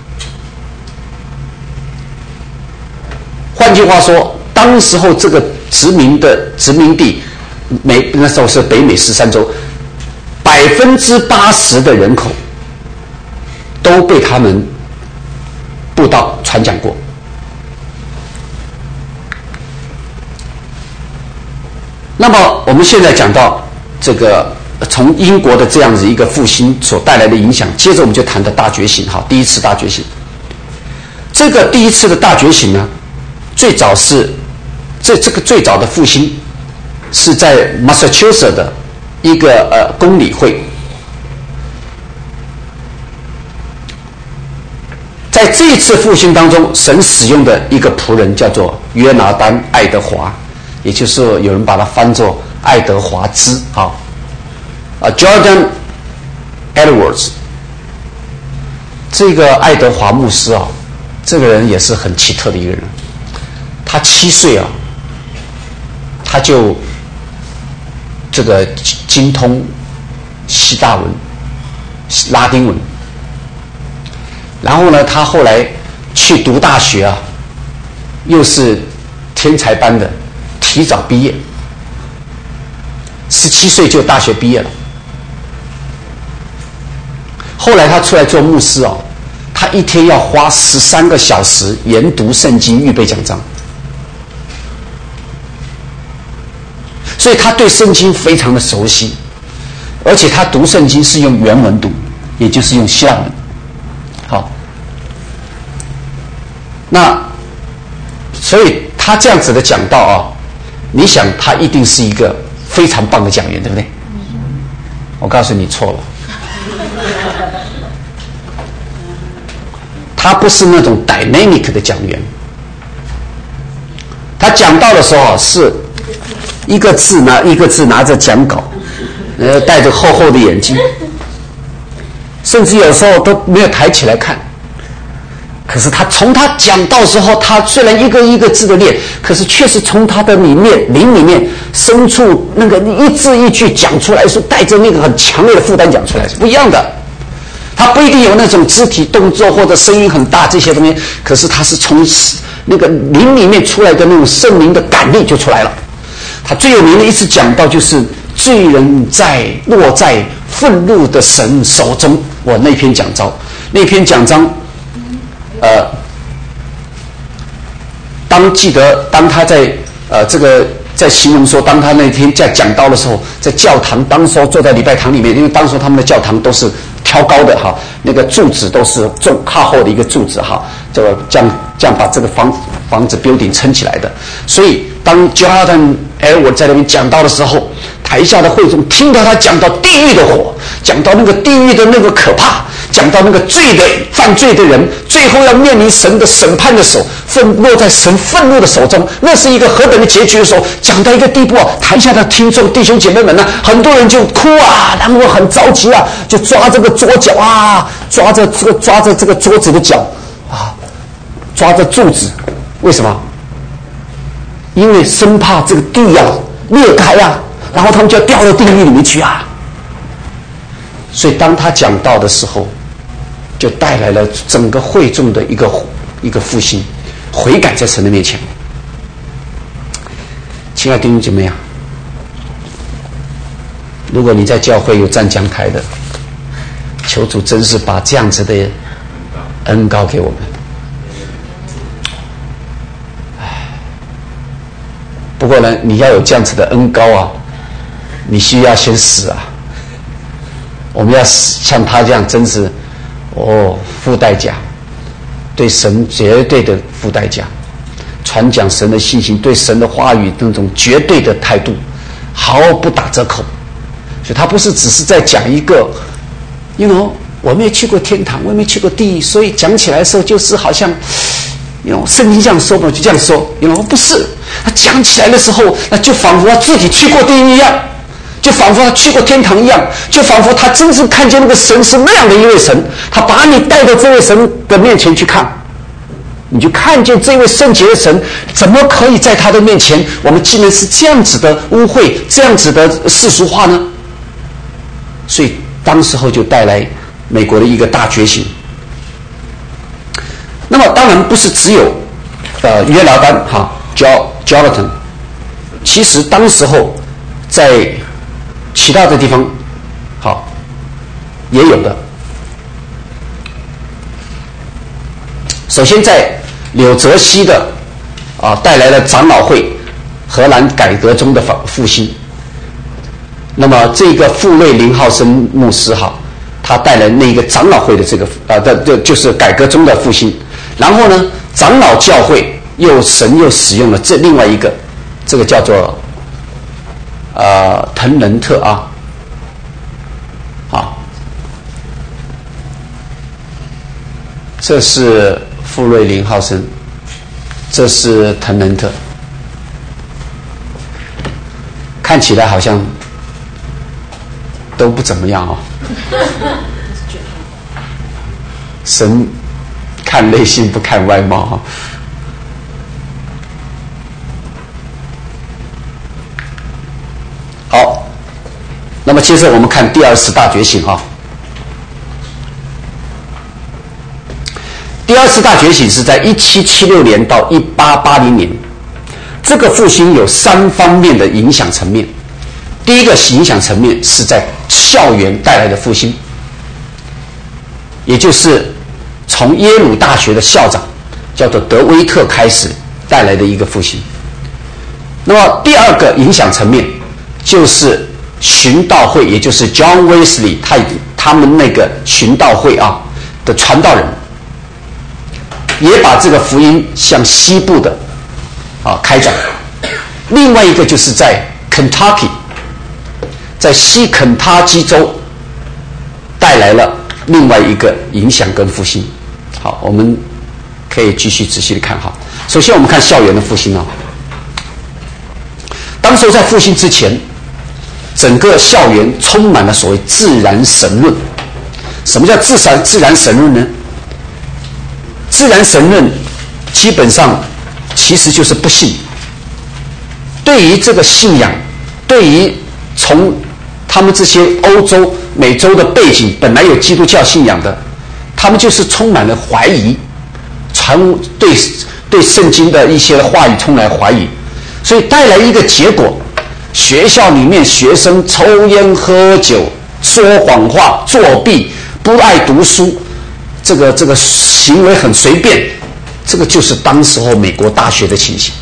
换句话说，当时候这个殖民的殖民地，美那时候是北美十三州，百分之八十的人口都被他们布道传讲过。那么我们现在讲到这个从英国的这样子一个复兴所带来的影响，接着我们就谈到大觉醒哈，第一次大觉醒。这个第一次的大觉醒呢，最早是这这个最早的复兴是在 Massachusetts 的一个呃公理会。在这一次复兴当中，神使用的一个仆人叫做约拿丹·爱德华，也就是有人把它翻作爱德华兹啊。啊 ，Jordan Edwards， 这个爱德华牧师啊，这个人也是很奇特的一个人。他七岁啊，他就这个精通希腊文、拉丁文。然后呢，他后来去读大学啊，又是天才班的，提早毕业，十七岁就大学毕业了。后来他出来做牧师哦，他一天要花十三个小时研读圣经，预备讲章。 所以他对圣经非常的熟悉，而且他读圣经是用原文读，也就是用希腊文。好，那所以他这样子的讲道啊，你想他一定是一个非常棒的讲员，对不对？我告诉你错了，他不是那种 dynamic 的讲员。他讲道的时候啊，是一个字拿一个字拿着讲稿，呃，戴着厚厚的眼镜，甚至有时候都没有抬起来看。可是他从他讲道的时候，他虽然一个一个字的念，可是确实从他的里面灵里面深处那个一字一句讲出来，是带着那个很强烈的负担讲出来，是不一样的。他不一定有那种肢体动作或者声音很大这些东西，可是他是从那个灵里面出来的那种圣灵的感力就出来了。他最有名的一次讲道就是罪人在落在愤怒的神手中，我那篇讲章，那篇讲章，呃，当记得当他在呃这个在形容说，当他那天在讲道的时候，在教堂，当时候坐在礼拜堂里面，因为当时他们的教堂都是挑高的哈，那个柱子都是重靠后的一个柱子哈，这个这样这样把这个房房子 building 撑起来的。所以当 Jonathan Edwards 在那边讲道的时候，台下的会众听到他讲到地狱的火，讲到那个地狱的那个可怕，讲到那个罪的犯罪的人最后要面临神的审判的手，愤落在神愤怒的手中，那是一个何等的结局的时候，讲到一个地步啊，台下的听众弟兄姐妹们呢，很多人就哭啊，然后很着急啊，就抓这个桌角啊，抓着这个抓着这个桌子的角啊，抓着柱子，为什么？因为生怕这个地啊裂开啊，然后他们就要掉到地狱里面去啊。所以当他讲道的时候，就带来了整个会众的一个一个复兴，悔改在神的面前。亲爱的弟兄姐妹啊，如果你在教会有站讲台的，求主真是把这样子的恩膏给我们。不过呢，你要有这样子的恩膏啊，你需要先死啊。我们要像他这样，真是哦，付代价，对神绝对的付代价，传讲神的信心，对神的话语那种绝对的态度，毫不打折扣。所以他不是只是在讲一个，因为我没有去过天堂，我也没去过地狱，所以讲起来的时候就是好像，因为圣经这样说嘛，就这样说，因为不是。他讲起来的时候，那就仿佛他自己去过地狱一样，就仿佛他去过天堂一样，就仿佛他真正看见那个神是那样的一位神，他把你带到这位神的面前去看，你就看见这位圣洁的神怎么可以在他的面前，我们竟然是这样子的污秽，这样子的世俗化呢？所以当时候就带来美国的一个大觉醒。那么当然不是只有呃约拿单哈 Jonathan， 其实当时候在其他的地方好也有的。首先在纽泽西的啊带来了长老会荷兰改革中的复兴。那么这个傅瑞林浩森牧师哈，他带来那个长老会的这个啊的的就是改革中的复兴。然后呢，长老教会又神又使用了这另外一个，这个叫做呃滕仁特啊，好，这是傅瑞林浩森，这是滕仁特，看起来好像都不怎么样哦。神看内心不看外貌哈。好，那么接着我们看第二次大觉醒哈。第二次大觉醒是在一七七六年到一八八零年，这个复兴有三方面的影响层面。第一个影响层面是在校园带来的复兴，也就是从耶鲁大学的校长叫做德威特开始带来的一个复兴。那么第二个影响层面就是循道会，也就是 John Wesley 他他们那个循道会啊的传道人，也把这个福音向西部的啊开展。另外一个就是在 Kentucky， 在西肯塔基州带来了另外一个影响跟复兴。好，我们可以继续仔细的看哈。首先我们看校园的复兴啊。当时在复兴之前，整个校园充满了所谓自然神论。什么叫自然自然神论呢？自然神论基本上其实就是不信。对于这个信仰，对于从他们这些欧洲、美洲的背景本来有基督教信仰的，他们就是充满了怀疑，传对对圣经的一些话语充满怀疑，所以带来一个结果：学校里面学生抽烟、喝酒、说谎话、作弊、不爱读书，这个这个行为很随便，这个就是当时候美国大学的情形。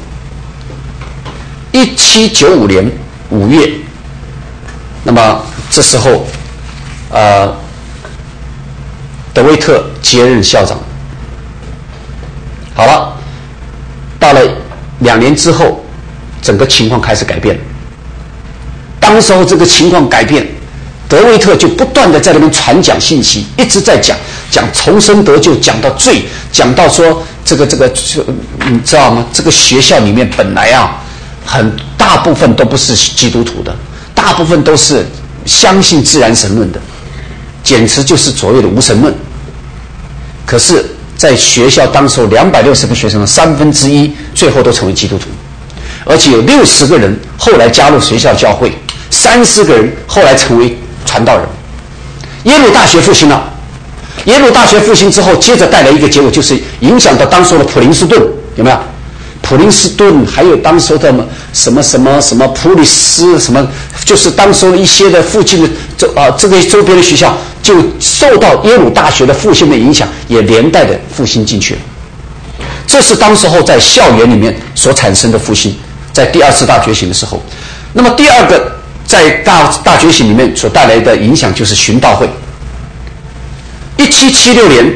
一七九五年五月，那么这时候，呃，德威特接任校长。好了，到了两年之后，整个情况开始改变了。当时候这个情况改变，德威特就不断的在那边传讲信息，一直在讲讲重生得救，讲到罪，讲到说这个这个，你知道吗？这个学校里面本来啊，很大部分都不是基督徒的，大部分都是相信自然神论的，简直就是所谓的无神论。可是，在学校当时两百六十个学生的三分之一，最后都成为基督徒，而且有六十个人后来加入学校教会，三十个人后来成为传道人。耶鲁大学复兴了，耶鲁大学复兴之后，接着带来一个结果，就是影响到当时的普林斯顿，有没有？普林斯顿还有当时的什么什么什么普里斯什么，就是当时的一些的附近的周啊这个周边的学校，就受到耶鲁大学的复兴的影响，也连带的复兴进去了。这是当时候在校园里面所产生的复兴，在第二次大觉醒的时候。那么第二个在大大觉醒里面所带来的影响就是循道会。一七七六年，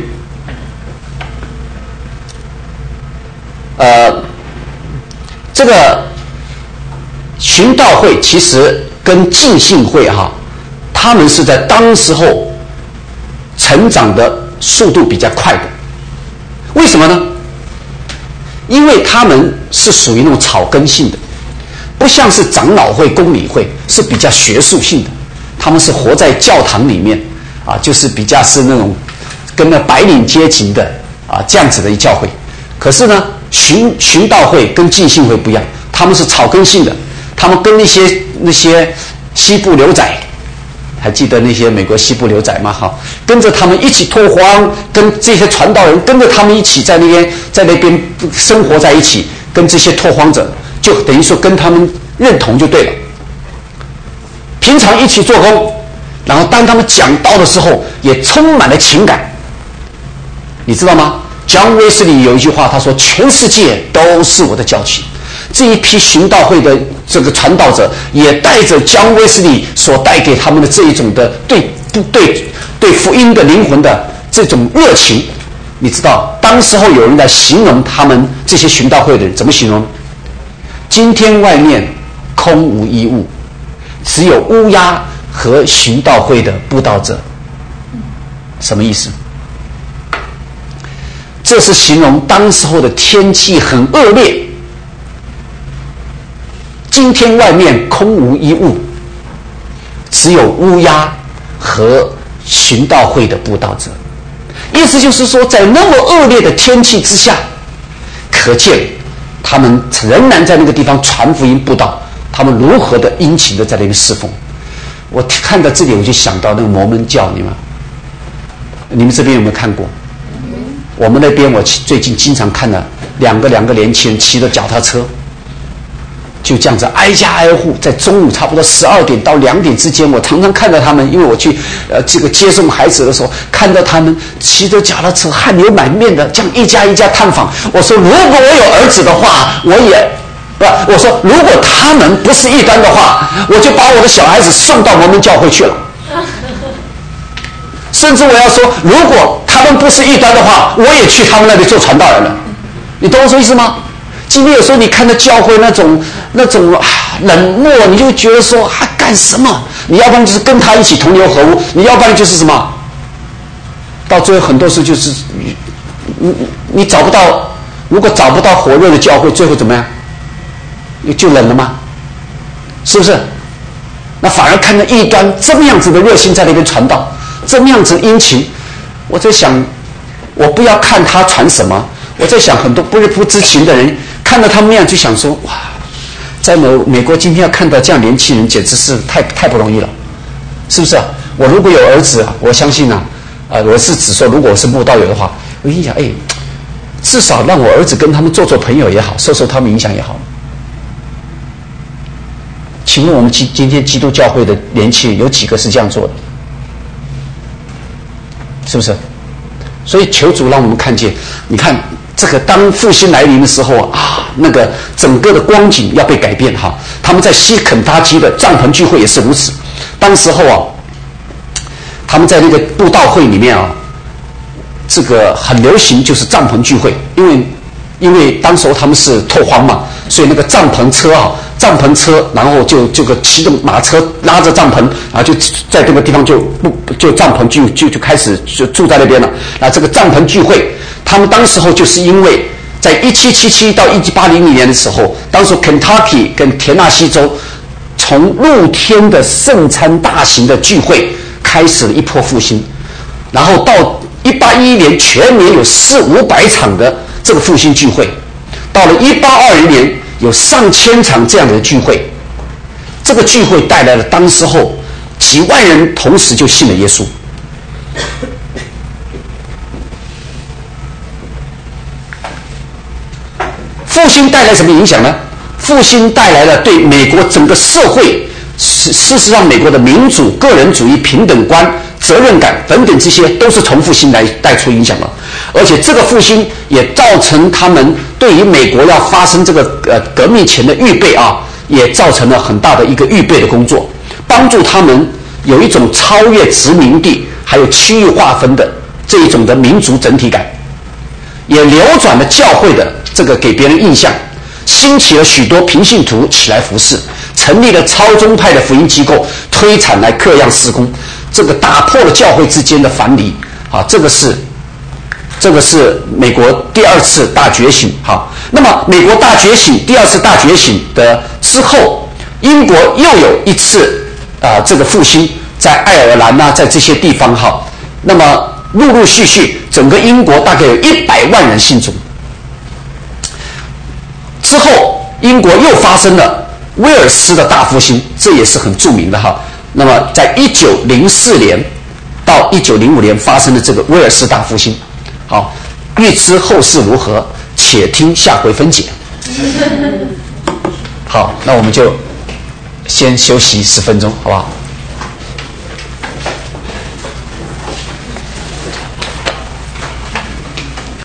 呃。这个循道会其实跟浸信会哈，他们是在当时候成长的速度比较快的。为什么呢？因为他们是属于那种草根性的，不像是长老会、公理会是比较学术性的，他们是活在教堂里面啊，就是比较是那种跟那白领阶级的啊这样子的一教会。可是呢，循循道会跟浸信会不一样，他们是草根性的，他们跟那些那些西部牛仔，还记得那些美国西部牛仔吗？哈，跟着他们一起拓荒，跟这些传道人跟着他们一起在那边在那边生活在一起，跟这些拓荒者就等于说跟他们认同就对了。平常一起做工，然后当他们讲道的时候，也充满了情感，你知道吗？John Wesley 有一句话，他说：“全世界都是我的教训。”这一批循道会的这个传道者，也带着 John Wesley 所带给他们的这一种的对对对福音的灵魂的这种热情。你知道，当时候有人来形容他们这些循道会的人，怎么形容？今天外面空无一物，只有乌鸦和循道会的布道者。什么意思？这是形容当时候的天气很恶劣，今天外面空无一物，只有乌鸦和循道会的布道者。意思就是说，在那么恶劣的天气之下，可见他们仍然在那个地方传福音布道，他们如何的殷勤的在那边侍奉。我看到这里，我就想到那个摩门教，你们你们这边有没有看过？我们那边我最近经常看到两个两个年轻人骑着脚踏车，就这样子挨家挨户，在中午差不多十二点到两点之间，我常常看到他们，因为我去呃这个接送孩子的时候，看到他们骑着脚踏车，汗流满面的，这样一家一家探访。我说，如果我有儿子的话，我也不，我说如果他们不是异端的话，我就把我的小孩子送到摩门教会去了。甚至我要说，如果他们不是异端的话，我也去他们那里做传道人了。你懂我说意思吗？今天有时候你看到教会那种那种、啊、冷漠，你就觉得说还、啊、干什么？你要不然就是跟他一起同流合污，你要不然就是什么？到最后很多时候就是你你你找不到，如果找不到火热的教会，最后怎么样？就冷了吗？是不是？那反而看到异端这么样子的热心在那边传道，这么样子的殷勤，我在想，我不要看他传什么，我在想很多不是不知情的人看到他们那样就想说，哇，在美美国今天要看到这样年轻人，简直是太太不容易了，是不是啊？我如果有儿子啊，我相信啊，啊、呃，我是只说如果我是慕道友的话，我跟你讲，哎，至少让我儿子跟他们做做朋友也好，受受他们影响也好。请问我们今今天基督教会的年轻人有几个是这样做的？是不是？所以求主让我们看见，你看这个当复兴来临的时候啊，那个整个的光景要被改变哈。他们在西肯塔基的帐篷聚会也是如此。当时候啊，他们在那个布道会里面啊，这个很流行就是帐篷聚会，因为因为当时候他们是拓荒嘛，所以那个帐篷车啊。帐篷车，然后就这个骑着马车拉着帐篷，然后就在这个地方就不就帐篷就就就开始就住在那边了。那这个帐篷聚会，他们当时候就是因为在一七七七到一八零零年的时候，当时 Kentucky 跟田纳西州从露天的圣餐大型的聚会开始了一波复兴，然后到一八一一年全年有四五百场的这个复兴聚会，到了一八二零年。有上千场这样的聚会，这个聚会带来了当时候几万人同时就信了耶稣。复兴带来什么影响呢？复兴带来了对美国整个社会，事事实上美国的民主、个人主义、平等观、责任感等等，这些都是从复兴来带出影响了。而且这个复兴也造成他们对于美国要发生这个呃革命前的预备啊，也造成了很大的一个预备的工作，帮助他们有一种超越殖民地还有区域划分的这一种的民族整体感，也扭转了教会的这个给别人印象，兴起了许多平信徒起来服侍，成立了超宗派的福音机构，推产来各样事工，这个打破了教会之间的藩篱啊，这个是。这个是美国第二次大觉醒，好，那么美国大觉醒第二次大觉醒的之后，英国又有一次啊、呃、这个复兴，在爱尔兰啊，在这些地方哈，那么陆陆续续整个英国大概有一百万人信主。之后，英国又发生了威尔斯的大复兴，这也是很著名的哈。那么在一九零四年到一九零五年发生的这个威尔斯大复兴。好，欲知后事如何，且听下回分解。好，那我们就先休息十分钟，好不好？